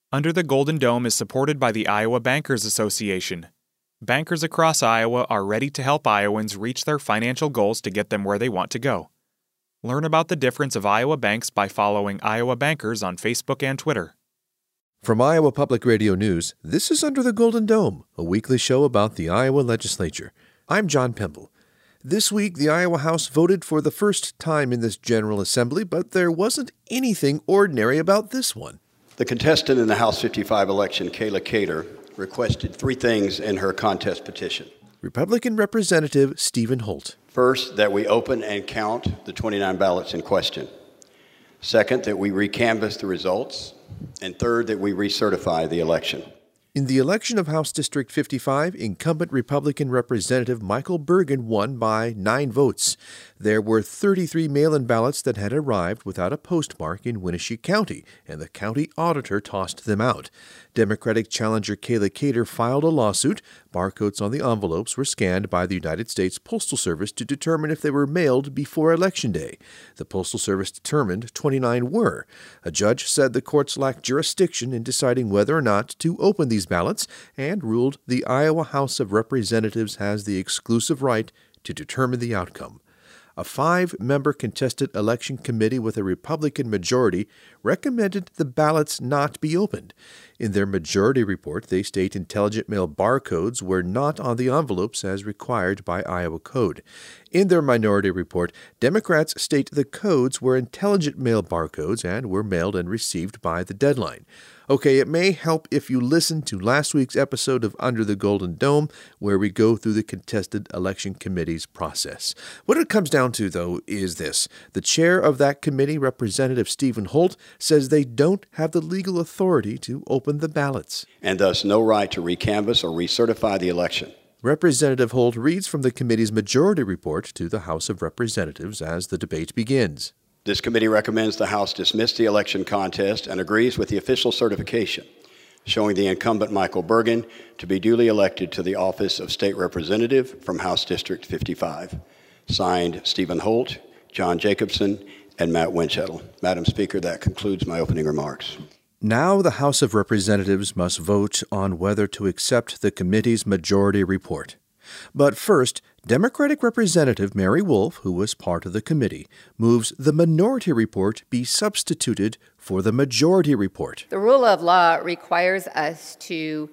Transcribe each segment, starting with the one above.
Under the Golden Dome is supported by the Iowa Bankers Association. Bankers across Iowa are ready to help Iowans reach their financial goals to get them where they want to go. Learn about the difference of Iowa banks by following Iowa Bankers on Facebook and Twitter. From Iowa Public Radio News, this is Under the Golden Dome, a weekly show about the Iowa legislature. I'm John Pemble. This week, the Iowa House voted for the first time in this General Assembly, but there wasn't anything ordinary about this one. The contestant in the House 55 election, Kayla Cater, requested three things in her contest petition. Republican Representative Stephen Holt. First, that we open and count the 29 ballots in question. Second, that we recanvass the results. And third, that we recertify the election. In the election of House District 55, incumbent Republican Representative Michael Bergen won by 9 votes. There were 33 mail-in ballots that had arrived without a postmark in Winnebago County, and the county auditor tossed them out. Democratic challenger Kayla Cater filed a lawsuit. Barcodes on the envelopes were scanned by the United States Postal Service to determine if they were mailed before Election Day. The Postal Service determined 29 were. A judge said the courts lacked jurisdiction in deciding whether or not to open these ballots and ruled the Iowa House of Representatives has the exclusive right to determine the outcome. A 5-member contested election committee with a Republican majority recommended the ballots not be opened. In their majority report, they state intelligent mail barcodes were not on the envelopes as required by Iowa code. In their minority report, Democrats state the codes were intelligent mail barcodes and were mailed and received by the deadline. Okay, it may help if you listen to last week's episode of Under the Golden Dome, where we go through the contested election committee's process. What it comes down to, though, is this. The chair of that committee, Representative Stephen Holt, says they don't have the legal authority to open the ballots. And thus no right to recanvass or recertify the election. Representative Holt reads from the committee's majority report to the House of Representatives as the debate begins. This committee recommends the House dismiss the election contest and agrees with the official certification, showing the incumbent Michael Bergen to be duly elected to the office of State Representative from House District 55. Signed, Stephen Holt, John Jacobson, and Matt Winchettle. Madam Speaker, that concludes my opening remarks. Now the House of Representatives must vote on whether to accept the committee's majority report. But first, Democratic Representative Mary Wolf, who was part of the committee, moves the minority report be substituted for the majority report. The rule of law requires us to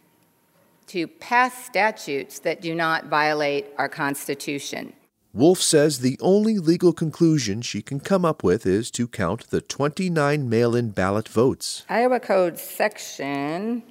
pass statutes that do not violate our Constitution. Wolf says the only legal conclusion she can come up with is to count the 29 mail-in ballot votes. Iowa Code Section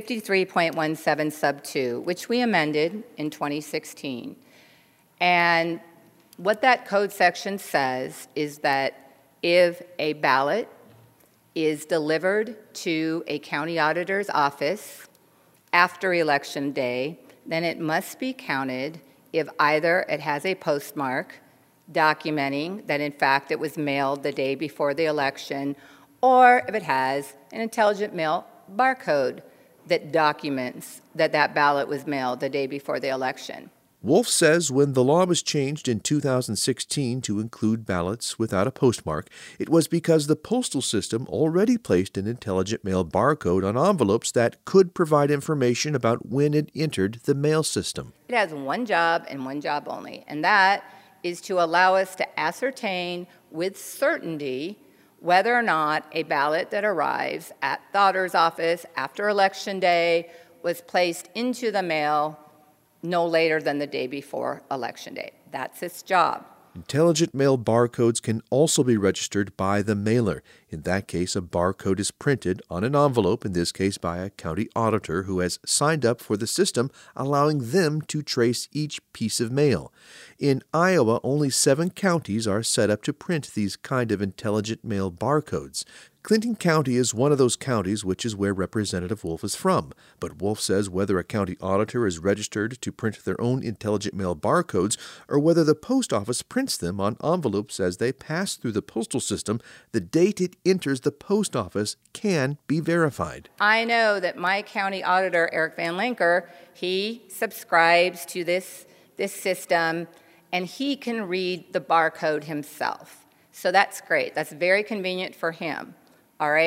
53.17 sub 2, which we amended in 2016. And what that code section says is that if a ballot is delivered to a county auditor's office after Election Day, then it must be counted if either it has a postmark documenting that in fact it was mailed the day before the election, or if it has an intelligent mail barcode that documents that that ballot was mailed the day before the election. Wolf says when the law was changed in 2016 to include ballots without a postmark, it was because the postal system already placed an intelligent mail barcode on envelopes that could provide information about when it entered the mail system. It has one job and one job only, and that is to allow us to ascertain with certainty whether or not a ballot that arrives at the auditor's office after Election Day was placed into the mail no later than the day before Election Day. That's its job. Intelligent mail barcodes can also be registered by the mailer. In that case, a barcode is printed on an envelope, in this case by a county auditor who has signed up for the system, allowing them to trace each piece of mail. In Iowa, only 7 counties are set up to print these kind of intelligent mail barcodes. Clinton County is one of those counties, which is where Representative Wolf is from. But Wolf says whether a county auditor is registered to print their own intelligent mail barcodes or whether the post office prints them on envelopes as they pass through the postal system, the date it enters the post office can be verified. I know that my county auditor, Eric Van Linker, he subscribes to this system, and he can read the barcode himself. So that's great. That's very convenient for him. All right?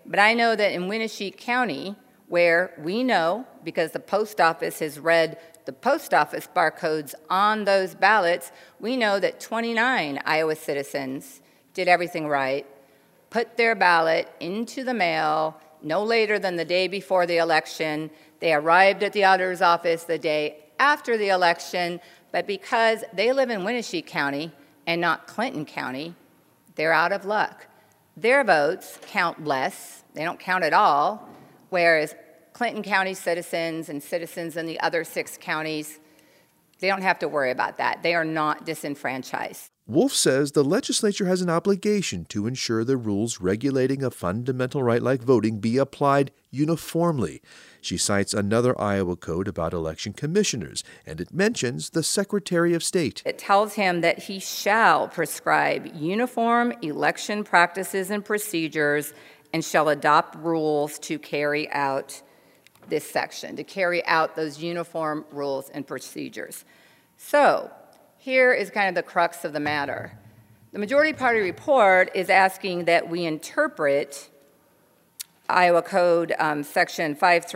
But I know that in Winneshiek County, where we know, because the post office has read the post office barcodes on those ballots, we know that 29 Iowa citizens did everything right, put their ballot into the mail no later than the day before the election. They arrived at the auditor's office the day after the election, but because they live in Winneshiek County and not Clinton County, they're out of luck. Their votes count less. They don't count at all, whereas Clinton County citizens and citizens in the other 6 counties, they don't have to worry about that. They are not disenfranchised. Wolf says the legislature has an obligation to ensure the rules regulating a fundamental right like voting be applied uniformly. She cites another Iowa code about election commissioners, and it mentions the Secretary of State. It tells him that he shall prescribe uniform election practices and procedures and shall adopt rules to carry out this section, to carry out those uniform rules and procedures. So here is kind of the crux of the matter. The majority party report is asking that we interpret Iowa Code section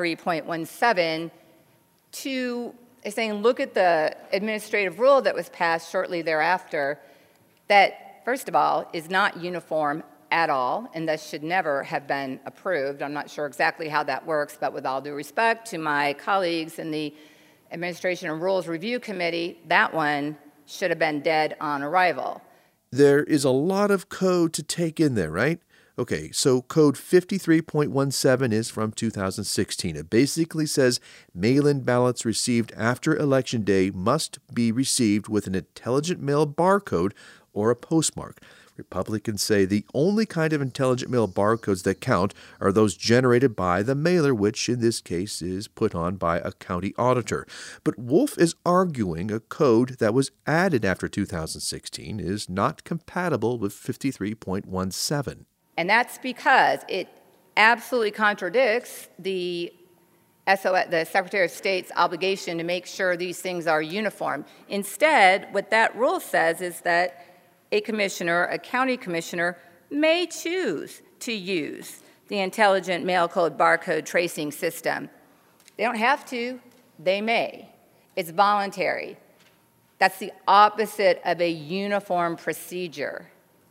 53.17 to, saying, look at the administrative rule that was passed shortly thereafter that, first of all, is not uniform at all, and thus should never have been approved. I'm not sure exactly how that works, but with all due respect to my colleagues in the Administration and Rules Review Committee, that one should have been dead on arrival. There is a lot of code to take in there, right? Okay, so Code 53.17 is from 2016. It basically says mail-in ballots received after Election Day must be received with an intelligent mail barcode or a postmark. Republicans say the only kind of intelligent mail barcodes that count are those generated by the mailer, which in this case is put on by a county auditor. But Wolf is arguing a code that was added after 2016 is not compatible with 53.17. And that's because it absolutely contradicts the Secretary of State's obligation to make sure these things are uniform. Instead, what that rule says is that a commissioner, a county commissioner, may choose to use the intelligent mail code barcode tracing system. They don't have to, they may. It's voluntary. That's the opposite of a uniform procedure.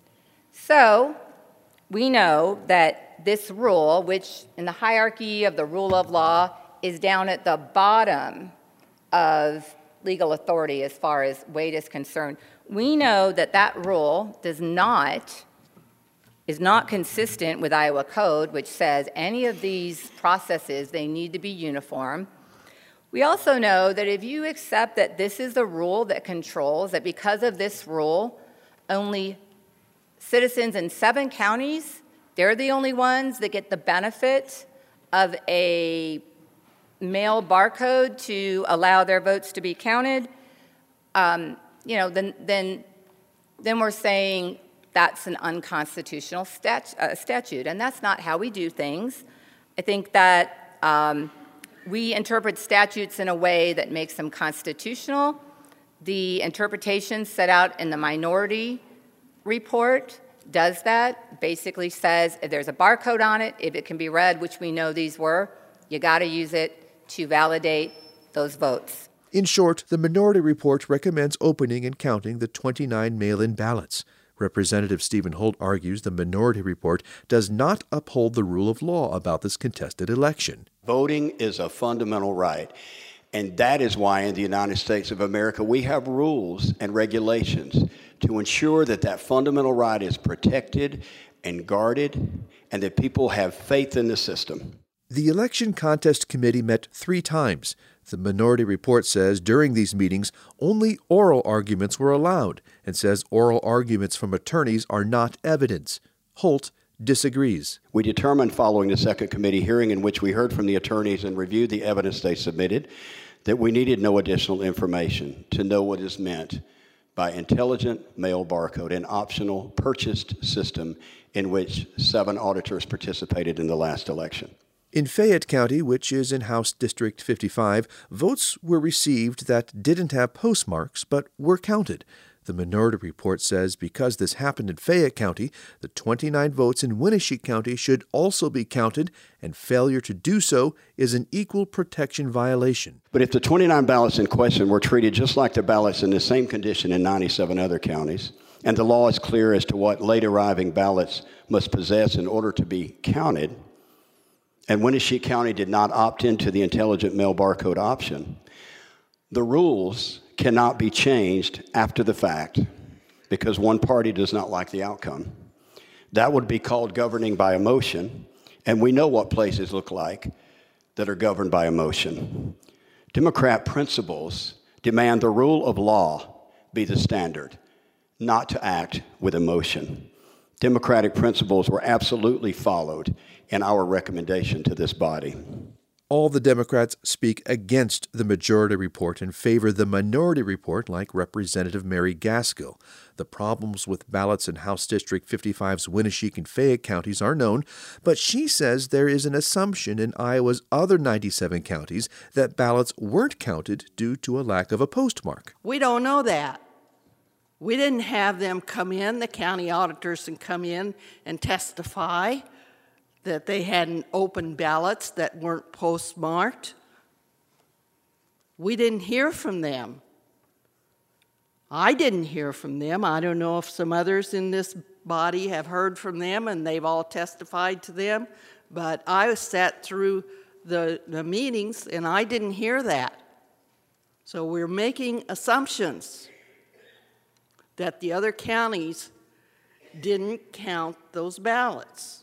So we know that this rule, which in the hierarchy of the rule of law is down at the bottom of legal authority as far as weight is concerned, we know that that rule is not consistent with Iowa Code, which says any of these processes, they need to be uniform. We also know that if you accept that this is the rule that controls, that because of this rule, only citizens in 7 counties, they're the only ones that get the benefit of a mail barcode to allow their votes to be counted, then we're saying that's an unconstitutional statute, and that's not how we do things. I think that we interpret statutes in a way that makes them constitutional. The interpretation set out in the minority report does that, basically says if there's a barcode on it, if it can be read, which we know these were, you got to use it to validate those votes. In short, the minority report recommends opening and counting the 29 mail-in ballots. Representative Stephen Holt argues the minority report does not uphold the rule of law about this contested election. Voting is a fundamental right, and that is why in the United States of America we have rules and regulations to ensure that that fundamental right is protected and guarded and that people have faith in the system. The Election Contest Committee met 3 times. The minority report says during these meetings, only oral arguments were allowed and says oral arguments from attorneys are not evidence. Holt disagrees. We determined following the second committee hearing in which we heard from the attorneys and reviewed the evidence they submitted that we needed no additional information to know what is meant by intelligent mail barcode, an optional purchased system in which 7 auditors participated in the last election. In Fayette County, which is in House District 55, votes were received that didn't have postmarks but were counted. The Minority Report says because this happened in Fayette County, the 29 votes in Winneshiek County should also be counted, and failure to do so is an equal protection violation. But if the 29 ballots in question were treated just like the ballots in the same condition in 97 other counties, and the law is clear as to what late arriving ballots must possess in order to be counted, and Winneshiek County did not opt into the intelligent mail barcode option, the rules cannot be changed after the fact because one party does not like the outcome. That would be called governing by emotion, and we know what places look like that are governed by emotion. Democrat principles demand the rule of law be the standard, not to act with emotion. Democratic principles were absolutely followed in our recommendation to this body. All the Democrats speak against the Majority Report and favor the Minority Report, like Representative Mary Gaskill. The problems with ballots in House District 55's Winneshiek and Fayette counties are known, but she says there is an assumption in Iowa's other 97 counties that ballots weren't counted due to a lack of a postmark. We don't know that. We didn't have them come in, the county auditors, and come in and testify that they hadn't opened ballots that weren't postmarked. We didn't hear from them. I didn't hear from them. I don't know if some others in this body have heard from them and they've all testified to them, but I sat through the meetings and I didn't hear that. So we're making assumptions that the other counties didn't count those ballots.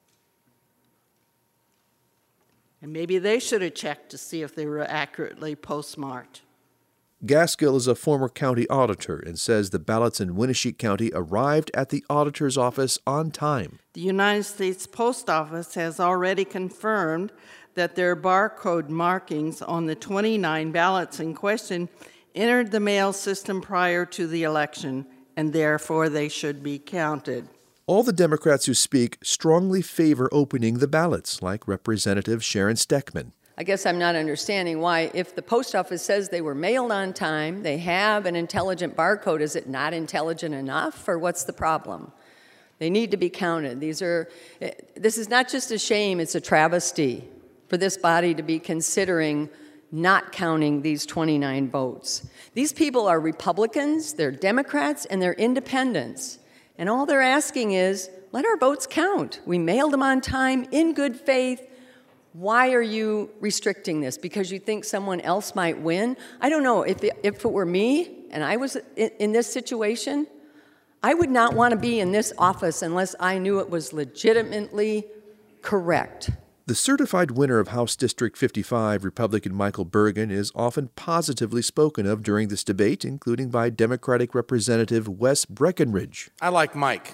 And maybe they should have checked to see if they were accurately postmarked. Gaskill is a former county auditor and says the ballots in Winneshiek County arrived at the auditor's office on time. The United States Post Office has already confirmed that their barcode markings on the 29 ballots in question entered the mail system prior to the election, and therefore they should be counted. All the Democrats who speak strongly favor opening the ballots, like Representative Sharon Steckman. I guess I'm not understanding why, if the post office says they were mailed on time, they have an intelligent barcode, is it not intelligent enough, or what's the problem? They need to be counted. This is not just a shame, it's a travesty for this body to be considering not counting these 29 votes. These people are Republicans, they're Democrats, and they're independents. And all they're asking is, let our votes count. We mailed them on time, in good faith. Why are you restricting this? Because you think someone else might win? I don't know. If it were me and I was in this situation, I would not want to be in this office unless I knew it was legitimately correct. The certified winner of House District 55, Republican Michael Bergen, is often positively spoken of during this debate, including by Democratic Representative Wes Breckenridge. I like Mike.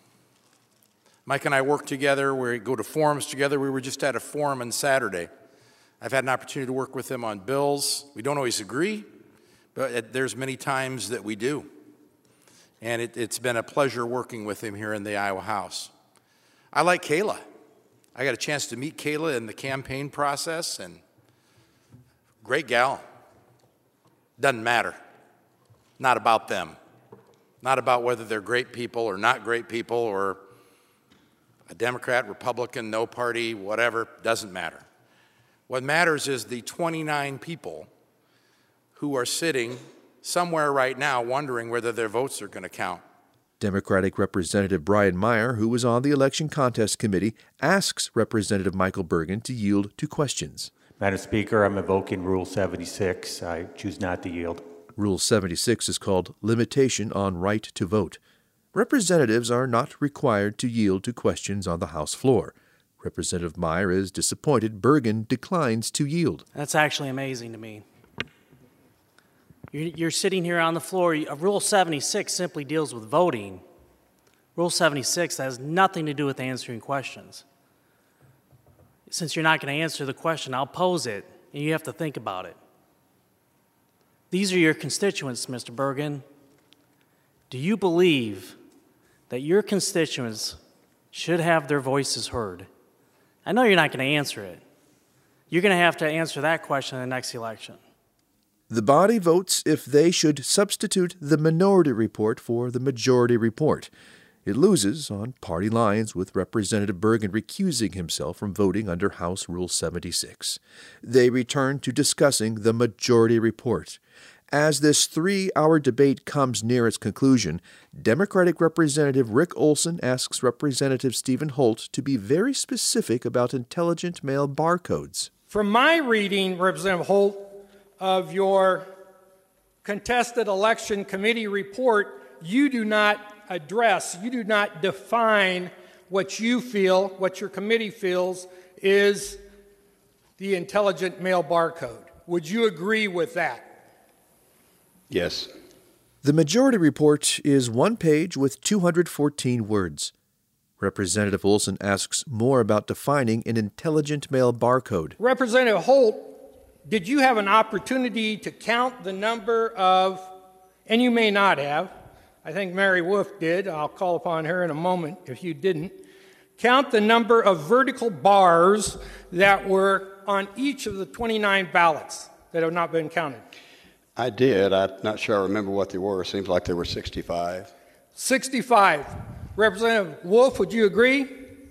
Mike and I work together. We go to forums together. We were just at a forum on Saturday. I've had an opportunity to work with him on bills. We don't always agree, but there's many times that we do. And it's been a pleasure working with him here in the Iowa House. I like Kayla. I got a chance to meet Kayla in the campaign process, and great gal. Doesn't matter. Not about them. Not about whether they're great people or not great people or a Democrat, Republican, no party, whatever, doesn't matter. What matters is the 29 people who are sitting somewhere right now wondering whether their votes are going to count. Democratic Representative Brian Meyer, who was on the election contest committee, asks Representative Michael Bergen to yield to questions. Madam Speaker, I'm invoking Rule 76. I choose not to yield. Rule 76 is called Limitation on Right to Vote. Representatives are not required to yield to questions on the House floor. Representative Meyer is disappointed Bergen declines to yield. That's actually amazing to me. You're sitting here on the floor. Rule 76 simply deals with voting. Rule 76 has nothing to do with answering questions. Since you're not going to answer the question, I'll pose it, and you have to think about it. These are your constituents, Mr. Bergen. Do you believe that your constituents should have their voices heard? I know you're not going to answer it. You're going to have to answer that question in the next election. The body votes if they should substitute the minority report for the majority report. It loses on party lines, with Representative Bergen recusing himself from voting under House Rule 76. They return to discussing the majority report. As this 3-hour debate comes near its conclusion, Democratic Representative Rick Olson asks Representative Stephen Holt to be very specific about intelligent mail barcodes. From my reading, Representative Holt, of your contested election committee report, you do not address, you do not define what you feel, what your committee feels is the intelligent mail barcode. Would you agree with that? Yes. The majority report is one page with 214 words. Representative Olson asks more about defining an intelligent mail barcode. Representative Holt, did you have an opportunity to count the number of, and you may not have, I think Mary Wolf did, I'll call upon her in a moment if you didn't, count the number of vertical bars that were on each of the 29 ballots that have not been counted? I did. I'm not sure I remember what they were. It seems like there were 65. 65. Representative Wolf, would you agree?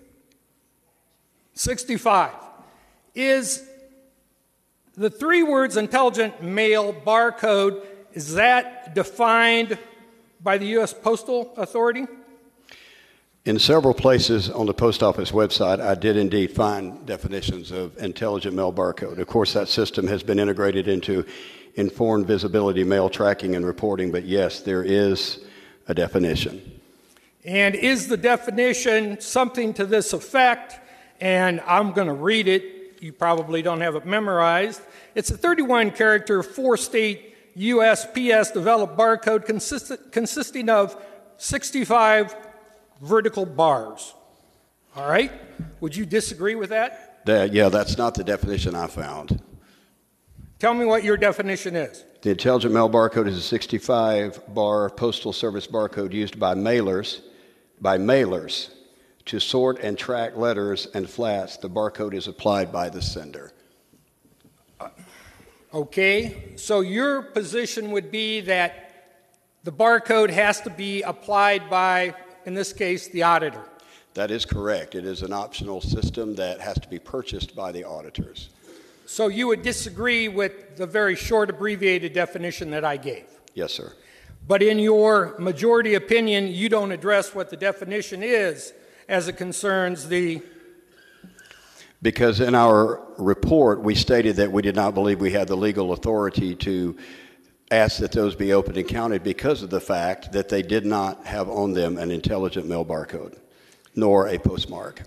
65. Is the 3 words intelligent mail barcode, is that defined by the U.S. Postal Authority? In several places on the post office website, I did indeed find definitions of intelligent mail barcode. Of course, that system has been integrated into informed visibility mail tracking and reporting, but yes, there is a definition. And is the definition something to this effect? And I'm going to read it. You probably don't have it memorized. It's a 31-character, 4-state USPS developed barcode consisting of 65 vertical bars. All right? Would you disagree with that? Yeah, that's not the definition I found. Tell me what your definition is. The intelligent mail barcode is a 65-bar postal service barcode used by mailers to sort and track letters and flats. The barcode is applied by the sender. Okay, so your position would be that the barcode has to be applied by, in this case, the auditor. That is correct. It is an optional system that has to be purchased by the auditors. So you would disagree with the very short abbreviated definition that I gave? Yes, sir. But in your majority opinion, you don't address what the definition is as it concerns the... Because in our report, we stated that we did not believe we had the legal authority to ask that those be opened and counted because of the fact that they did not have on them an intelligent mail barcode, nor a postmark.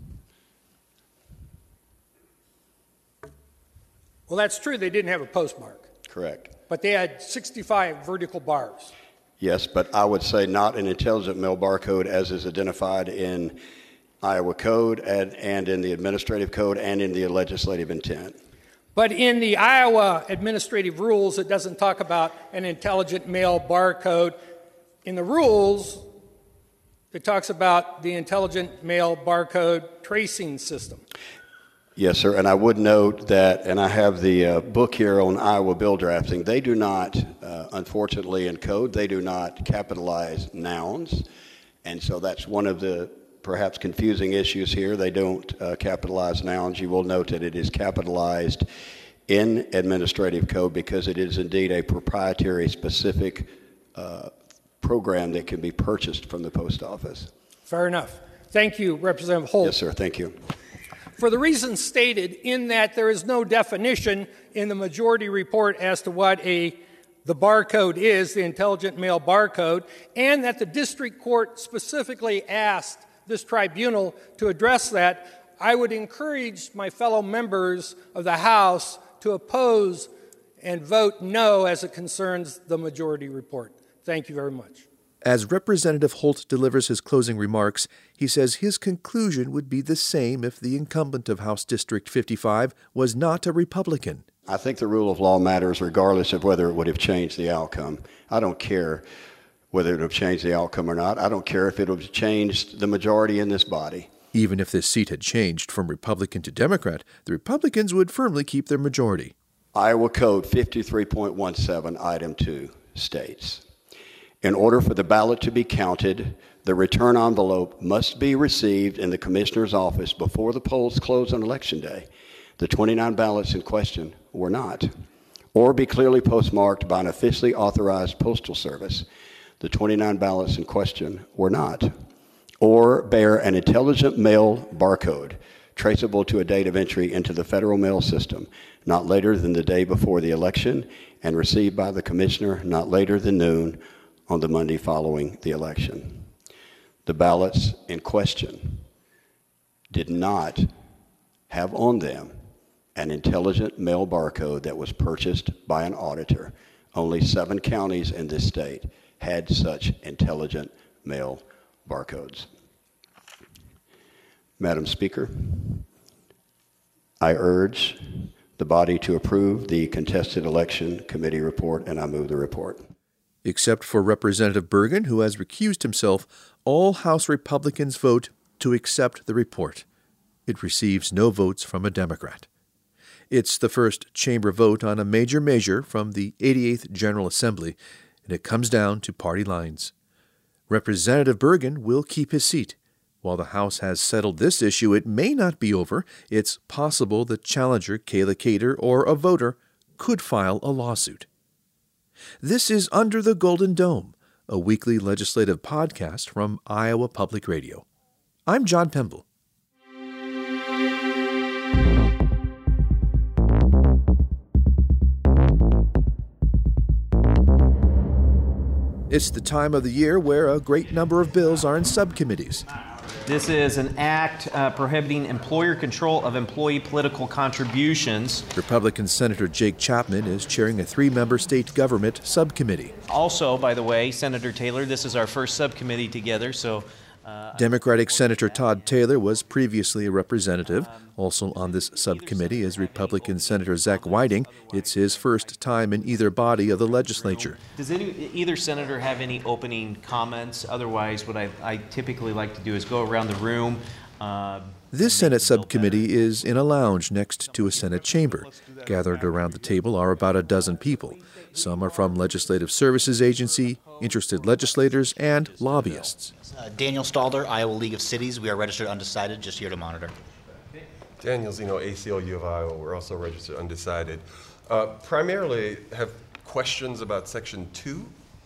Well, that's true. They didn't have a postmark. Correct. But they had 65 vertical bars. Yes, but I would say not an intelligent mail barcode as is identified in Iowa Code and in the administrative code and in the legislative intent. But in the Iowa administrative rules, it doesn't talk about an intelligent mail barcode. In the rules, it talks about the intelligent mail barcode tracing system. Yes, sir, and I would note that, and I have the book here on Iowa bill drafting, they do not, unfortunately in code, they do not capitalize nouns, and so that's one of the perhaps confusing issues here. They don't capitalize nouns. You will note that it is capitalized in administrative code because it is indeed a proprietary specific program that can be purchased from the post office. Fair enough. Thank you, Representative Holt. Yes, sir, thank you. For the reasons stated, in that there is no definition in the majority report as to what the barcode is, the intelligent mail barcode, and that the district court specifically asked this tribunal to address that, I would encourage my fellow members of the House to oppose and vote no as it concerns the majority report. Thank you very much. As Representative Holt delivers his closing remarks, he says his conclusion would be the same if the incumbent of House District 55 was not a Republican. I think the rule of law matters regardless of whether it would have changed the outcome. I don't care whether it would have changed the outcome or not. I don't care if it would have changed the majority in this body. Even if this seat had changed from Republican to Democrat, the Republicans would firmly keep their majority. Iowa Code 53.17, Item 2 states, in order for the ballot to be counted, the return envelope must be received in the Commissioner's office before the polls close on Election Day. The 29 ballots in question were not, or be clearly postmarked by an officially authorized postal service. The 29 ballots in question were not, or bear an intelligent mail barcode traceable to a date of entry into the federal mail system not later than the day before the election and received by the Commissioner not later than noon on the Monday following the election. The ballots in question did not have on them an intelligent mail barcode that was purchased by an auditor. Only 7 counties in this state had such intelligent mail barcodes. Madam Speaker, I urge the body to approve the contested election committee report, and I move the report. Except for Representative Bergen, who has recused himself, all House Republicans vote to accept the report. It receives no votes from a Democrat. It's the first chamber vote on a major measure from the 88th General Assembly, and it comes down to party lines. Representative Bergen will keep his seat. While the House has settled this issue, it may not be over. It's possible the challenger, Kayla Cater, or a voter could file a lawsuit. This is Under the Golden Dome, a weekly legislative podcast from Iowa Public Radio. I'm John Pemble. It's the time of the year where a great number of bills are in subcommittees. This is an act prohibiting employer control of employee political contributions. Republican Senator Jake Chapman is chairing a 3-member state government subcommittee. Also, by the way, Senator Taylor, this is our first subcommittee together, so... Democratic Senator Todd Taylor was previously a representative. Also on this subcommittee is Republican Senator Zach Whiting. It's his first time in either body of the legislature. Does either senator have any opening comments? Otherwise, what I typically like to do is go around the room. This Senate subcommittee is in a lounge next to a Senate chamber. Gathered around the table are about a dozen people. Some are from Legislative Services Agency, interested legislators, and lobbyists. Daniel Stalder, Iowa League of Cities. We are registered undecided, just here to monitor. Daniel Zeno, ACLU of Iowa. We're also registered undecided. Primarily have questions about Section 2.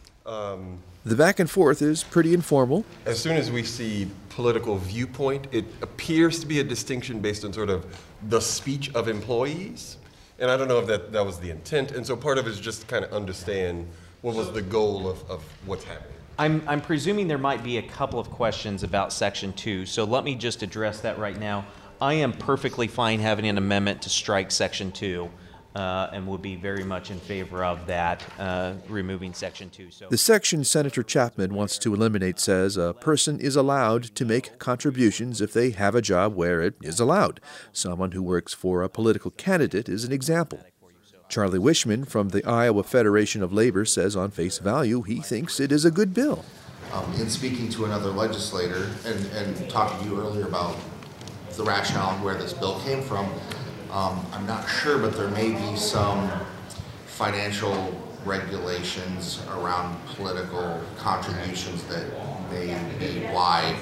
The back and forth is pretty informal. As soon as we see political viewpoint, it appears to be a distinction based on sort of the speech of employees. And I don't know if that was the intent. And so part of it is just to kind of understand what was the goal of what's happening. I'm presuming there might be a couple of questions about Section 2, so let me just address that right now. I am perfectly fine having an amendment to strike Section 2 and would be very much in favor of that, removing Section 2. So. The section Senator Chapman wants to eliminate says a person is allowed to make contributions if they have a job where it is allowed. Someone who works for a political candidate is an example. Charlie Wishman from the Iowa Federation of Labor says on face value he thinks it is a good bill. In speaking to another legislator and talking to you earlier about the rationale where this bill came from, I'm not sure, but there may be some financial regulations around political contributions that may be why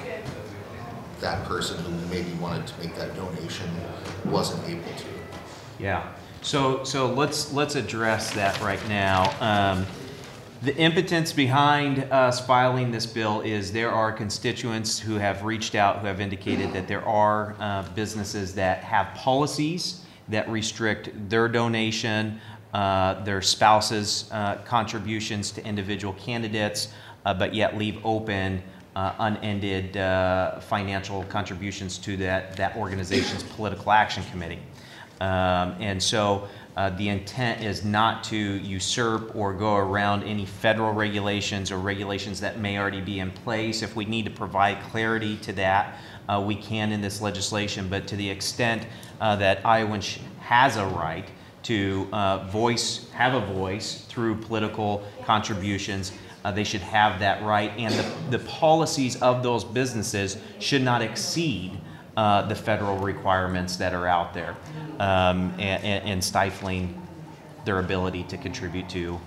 that person who maybe wanted to make that donation wasn't able to. Yeah. So let's address that right now. The impotence behind us filing this bill is there are constituents who have reached out, who have indicated that there are businesses that have policies that restrict their donation, their spouses' contributions to individual candidates, but yet leave open unended financial contributions to that organization's political action committee. And so the intent is not to usurp or go around any federal regulations or regulations that may already be in place. If we need to provide clarity to that, we can in this legislation. But to the extent that Iowans has a right to have a voice through political contributions, they should have that right. And the policies of those businesses should not exceed the federal requirements that are out there and stifling their ability to contribute to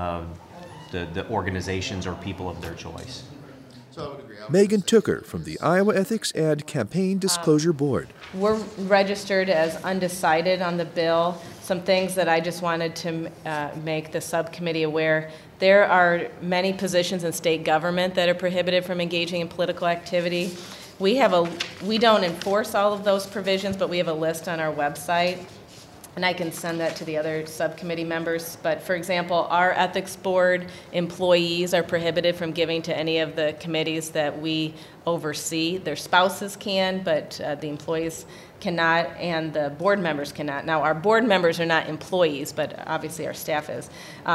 the organizations or people of their choice. Megan Tooker from the Iowa Ethics and Campaign Disclosure Board. We're registered as undecided on the bill. Some things that I just wanted to make the subcommittee aware. There are many positions in state government that are prohibited from engaging in political activity. We don't enforce all of those provisions, but we have a list on our website. And I can send that to the other subcommittee members. But for example, our ethics board employees are prohibited from giving to any of the committees that we oversee. Their spouses can, but the employees cannot, and the board members cannot. Now, our board members are not employees, but obviously our staff is.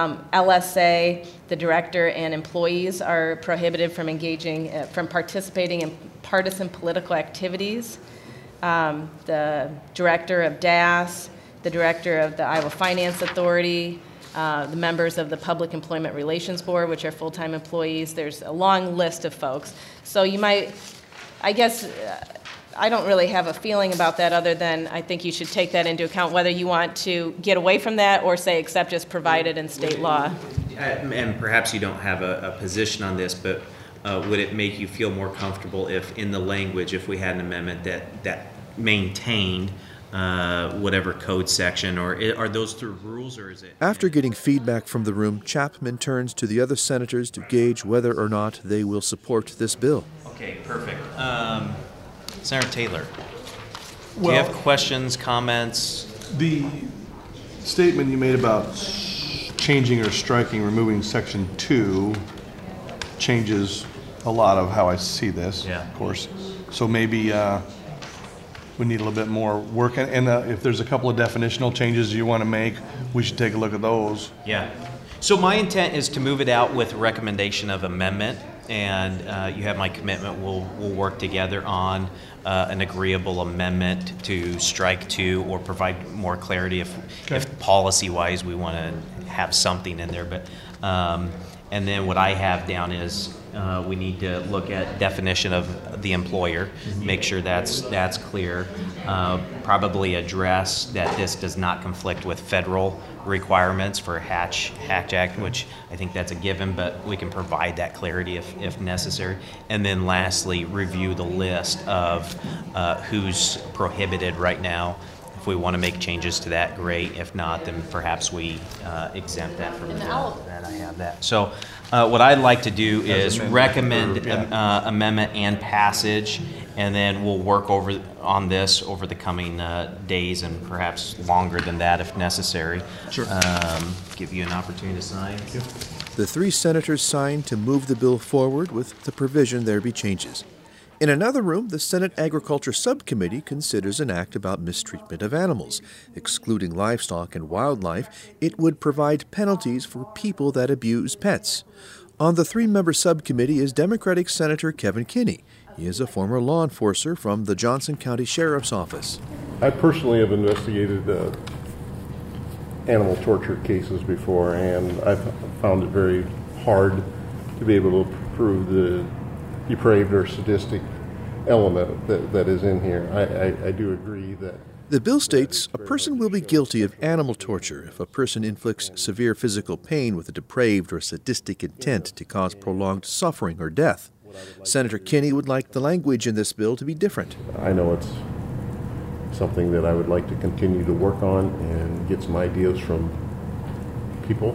LSA, the director, and employees are prohibited from engaging, from participating in partisan political activities. The director of DAS, the director of the Iowa Finance Authority, the members of the Public Employment Relations Board, which are full-time employees. There's a long list of folks. So you might, I guess, I don't really have a feeling about that other than I think you should take that into account, whether you want to get away from that or say except as provided in state law. And perhaps you don't have a position on this, but would it make you feel more comfortable if in the language, if we had an amendment that maintained whatever code section, or are those through rules, or is it? After getting feedback from the room, Chapman turns to the other senators to gauge whether or not they will support this bill. Okay, perfect. Senator Taylor, do you have questions, comments? The statement you made about changing or striking, removing Section 2 changes a lot of how I see this, of course. So maybe we need a little bit more work. And if there's a couple of definitional changes you want to make, we should take a look at those. Yeah. So my intent is to move it out with recommendation of amendment, and you have my commitment. We'll work together on an agreeable amendment to strike 2 or provide more clarity if policy-wise we want to have something in there. But and then what I have down is we need to look at definition of the employer, make sure that's clear. Probably address that this does not conflict with federal requirements for Hatch Act, which I think that's a given, but we can provide that clarity if necessary. And then lastly, review the list of who's prohibited right now. If we want to make changes to that, great. If not, then perhaps we exempt that from the bill. That I have that. So what I'd like to do is recommend amendment and passage, and then we'll work on this over the coming days and perhaps longer than that if necessary. Sure. Give you an opportunity to sign. The 3 senators signed to move the bill forward with the provision there be changes. In another room, the Senate Agriculture Subcommittee considers an act about mistreatment of animals. Excluding livestock and wildlife, it would provide penalties for people that abuse pets. On the 3-member subcommittee is Democratic Senator Kevin Kinney. He is a former law enforcer from the Johnson County Sheriff's Office. I personally have investigated animal torture cases before, and I've found it very hard to be able to prove the depraved or sadistic element that is in here. I do agree that the bill states a person will be guilty of animal torture if a person inflicts severe physical pain with a depraved or sadistic intent to cause prolonged suffering or death. Senator Kinney would like the language in this bill to be different. I know it's something that I would like to continue to work on and get some ideas from people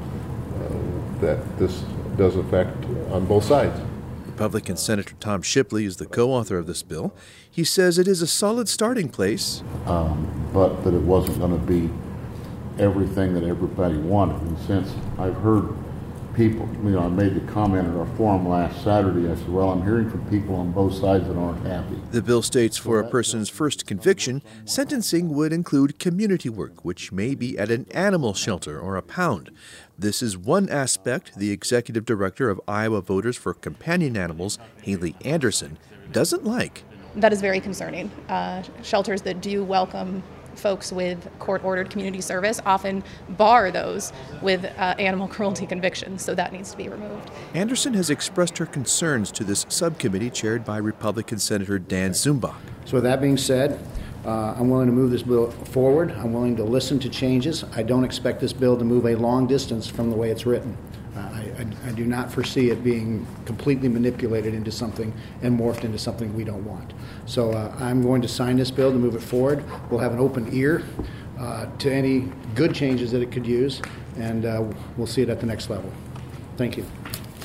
that this does affect on both sides. Republican Senator Tom Shipley is the co-author of this bill. He says it is a solid starting place, but that it wasn't going to be everything that everybody wanted. And since I've heard people, I made the comment at our forum last Saturday, I said, well, I'm hearing from people on both sides that aren't happy. The bill states for a person's first conviction, sentencing would include community work, which may be at an animal shelter or a pound. This is one aspect the executive director of Iowa Voters for Companion Animals, Haley Anderson, doesn't like. That is very concerning. Shelters that do welcome folks with court-ordered community service often bar those with animal cruelty convictions, so that needs to be removed. Anderson has expressed her concerns to this subcommittee chaired by Republican Senator Dan Zumbach. So with that being said, I'm willing to move this bill forward. I'm willing to listen to changes. I don't expect this bill to move a long distance from the way it's written. I do not foresee it being completely manipulated into something and morphed into something we don't want. So I'm going to sign this bill to move it forward. We'll have an open ear to any good changes that it could use, and we'll see it at the next level. Thank you.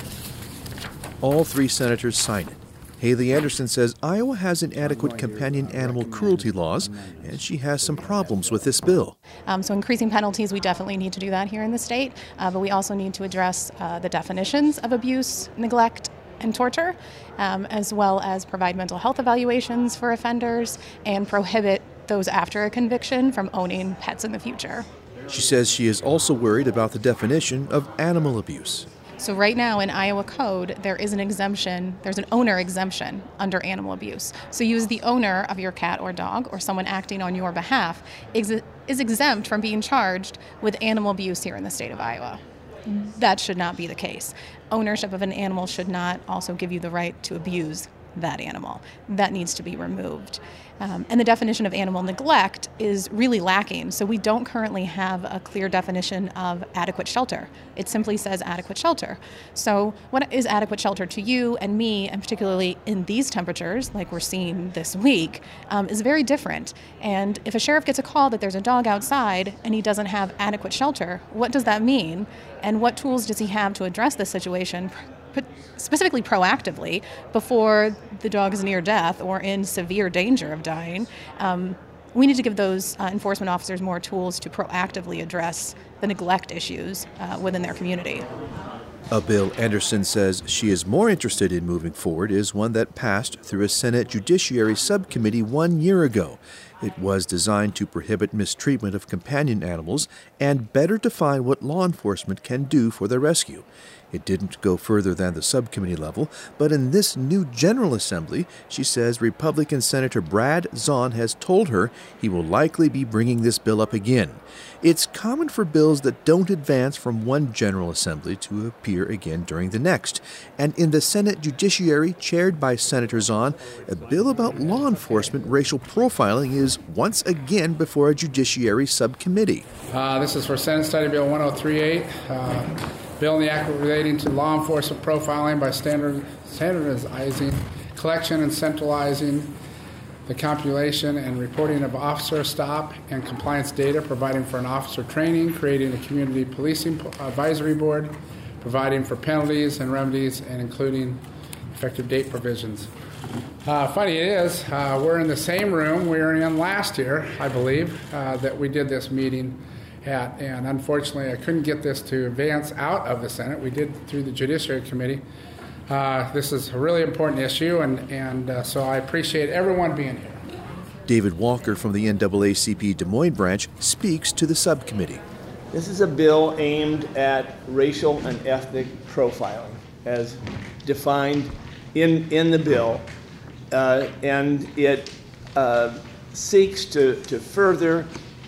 All three senators sign it. Haley Anderson says Iowa has inadequate companion animal cruelty laws, and she has some problems with this bill. So increasing penalties, we definitely need to do that here in the state, but we also need to address the definitions of abuse, neglect, and torture, as well as provide mental health evaluations for offenders and prohibit those after a conviction from owning pets in the future. She says she is also worried about the definition of animal abuse. So right now in Iowa code, there is an exemption, there's an owner exemption under animal abuse. So you as the owner of your cat or dog or someone acting on your behalf is exempt from being charged with animal abuse here in the state of Iowa. That should not be the case. Ownership of an animal should not also give you the right to abuse that animal. That needs to be removed. And the definition of animal neglect is really lacking. So we don't currently have a clear definition of adequate shelter. It simply says adequate shelter. So what is adequate shelter to you and me, and particularly in these temperatures, like we're seeing this week, is very different. And if a sheriff gets a call that there's a dog outside and he doesn't have adequate shelter, what does that mean? And what tools does he have to address this situation, specifically proactively, before the dog is near death or in severe danger of dying? We need to give those enforcement officers more tools to proactively address the neglect issues within their community. A bill Anderson says she is more interested in moving forward is one that passed through a Senate Judiciary Subcommittee 1 year ago. It was designed to prohibit mistreatment of companion animals and better define what law enforcement can do for their rescue. It didn't go further than the subcommittee level, but in this new General Assembly, she says Republican Senator Brad Zahn has told her he will likely be bringing this bill up again. It's common for bills that don't advance from one General Assembly to appear again during the next. And in the Senate Judiciary, chaired by Senator Zahn, a bill about law enforcement racial profiling is once again before a Judiciary subcommittee. This is for Senate Study Bill 1038. Bill in the Act relating to law enforcement profiling by standardizing, collection and centralizing the compilation and reporting of officer stop and compliance data, providing for an officer training, creating a community policing advisory board, providing for penalties and remedies, and including effective date provisions. Funny it is, we're in the same room we were in last year, I believe, that we did this meeting at, and unfortunately I couldn't get this to advance out of the Senate. We did through the Judiciary Committee. This is a really important issue, and so I appreciate everyone being here. David Walker from the NAACP Des Moines branch speaks to the subcommittee. This is a bill aimed at racial and ethnic profiling as defined in the bill, and it seeks to further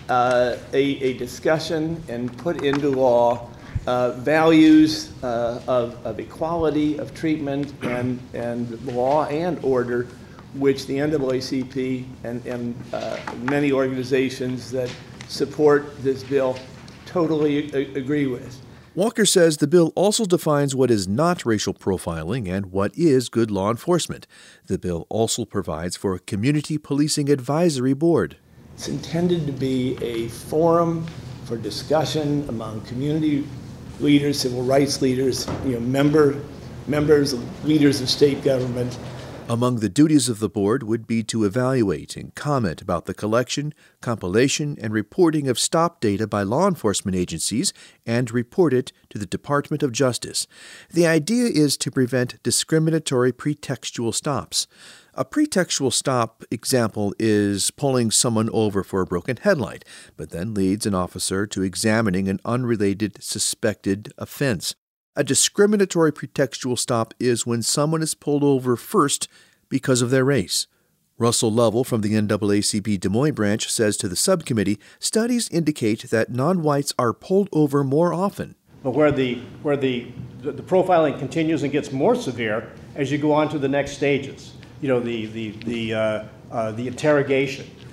a discussion and put into law values of equality, of treatment, and law and order, which the NAACP and many organizations that support this bill totally agree with. Walker says the bill also defines what is not racial profiling and what is good law enforcement. The bill also provides for a community policing advisory board. It's intended to be a forum for discussion among community leaders, civil rights leaders, members, leaders of state government. Among the duties of the board would be to evaluate and comment about the collection, compilation, and reporting of stop data by law enforcement agencies and report it to the Department of Justice. The idea is to prevent discriminatory pretextual stops. A pretextual stop example is pulling someone over for a broken headlight, but then leads an officer to examining an unrelated suspected offense. A discriminatory pretextual stop is when someone is pulled over first because of their race. Russell Lovell from the NAACP Des Moines branch says to the subcommittee, studies indicate that non-whites are pulled over more often. But where the profiling continues and gets more severe as you go on to the next stages, the interrogation,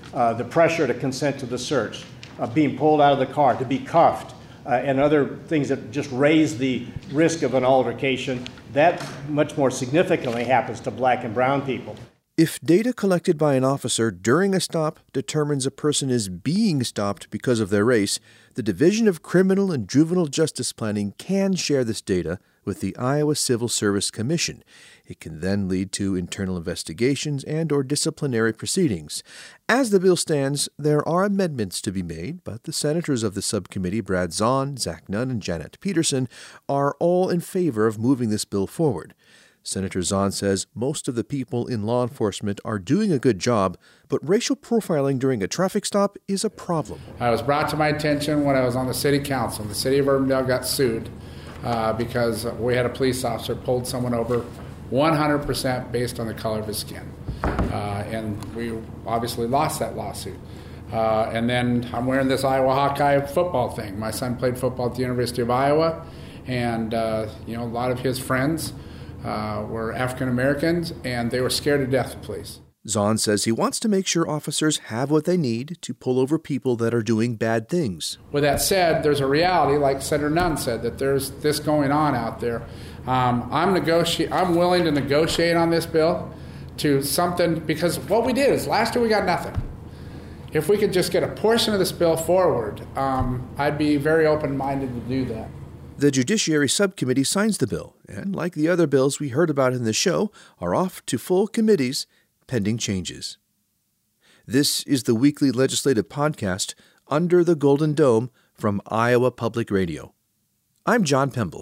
the pressure to consent to the search, being pulled out of the car, to be cuffed, and other things that just raise the risk of an altercation, that much more significantly happens to black and brown people. If data collected by an officer during a stop determines a person is being stopped because of their race, the Division of Criminal and Juvenile Justice Planning can share this data with the Iowa Civil Service Commission. It can then lead to internal investigations and/or disciplinary proceedings. As the bill stands, there are amendments to be made, but the senators of the subcommittee, Brad Zahn, Zach Nunn, and Janet Peterson, are all in favor of moving this bill forward. Senator Zahn says most of the people in law enforcement are doing a good job, but racial profiling during a traffic stop is a problem. It was brought to my attention when I was on the city council. The city of Urbandale got sued because we had a police officer pulled someone over 100% based on the color of his skin. And we obviously lost that lawsuit. And then I'm wearing this Iowa Hawkeye football thing. My son played football at the University of Iowa, and a lot of his friends were African Americans, and they were scared to death of police. Zahn says he wants to make sure officers have what they need to pull over people that are doing bad things. With that said, there's a reality, like Senator Nunn said, that there's this going on out there. I'm willing to negotiate on this bill to something, because what we did is last year we got nothing. If we could just get a portion of this bill forward, I'd be very open-minded to do that. The Judiciary Subcommittee signs the bill, and like the other bills we heard about in the show, are off to full committees pending changes. This is the weekly legislative podcast, Under the Golden Dome, from Iowa Public Radio. I'm John Pemble.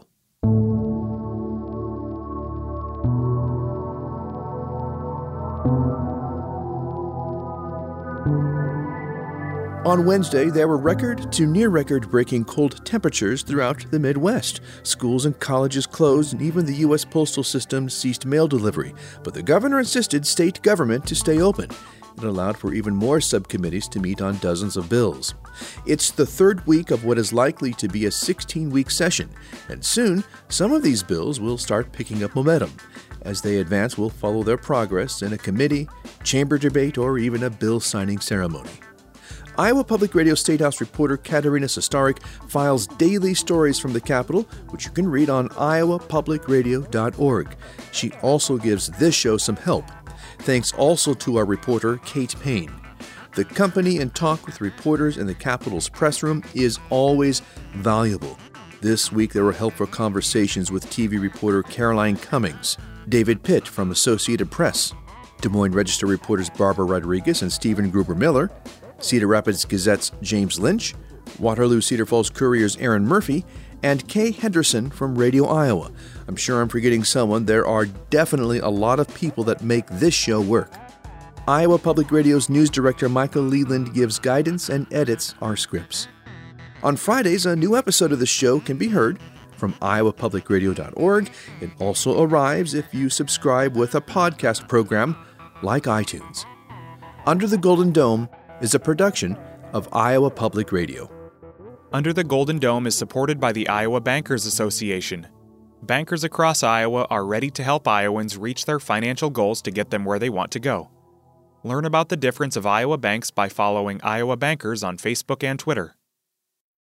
On Wednesday, there were record to near-record-breaking cold temperatures throughout the Midwest. Schools and colleges closed, and even the U.S. Postal System ceased mail delivery. But the governor insisted state government to stay open. It allowed for even more subcommittees to meet on dozens of bills. It's the third week of what is likely to be a 16-week session, and soon some of these bills will start picking up momentum. As they advance, we'll follow their progress in a committee, chamber debate, or even a bill signing ceremony. Iowa Public Radio State House reporter Katerina Sostarek files daily stories from the Capitol, which you can read on iowapublicradio.org. She also gives this show some help. Thanks also to our reporter, Kate Payne. The company and talk with reporters in the Capitol's press room is always valuable. This week there were helpful conversations with TV reporter Caroline Cummings, David Pitt from Associated Press, Des Moines Register reporters Barbara Rodriguez and Stephen Gruber-Miller, Cedar Rapids Gazette's James Lynch, Waterloo Cedar Falls Courier's Aaron Murphy, and Kay Henderson from Radio Iowa. I'm sure I'm forgetting someone. There are definitely a lot of people that make this show work. Iowa Public Radio's news director Michael Leland gives guidance and edits our scripts. On Fridays, a new episode of the show can be heard from iowapublicradio.org. It also arrives if you subscribe with a podcast program like iTunes. Under the Golden Dome is a production of Iowa Public Radio. Under the Golden Dome is supported by the Iowa Bankers Association. Bankers across Iowa are ready to help Iowans reach their financial goals to get them where they want to go. Learn about the difference of Iowa banks by following Iowa Bankers on Facebook and Twitter.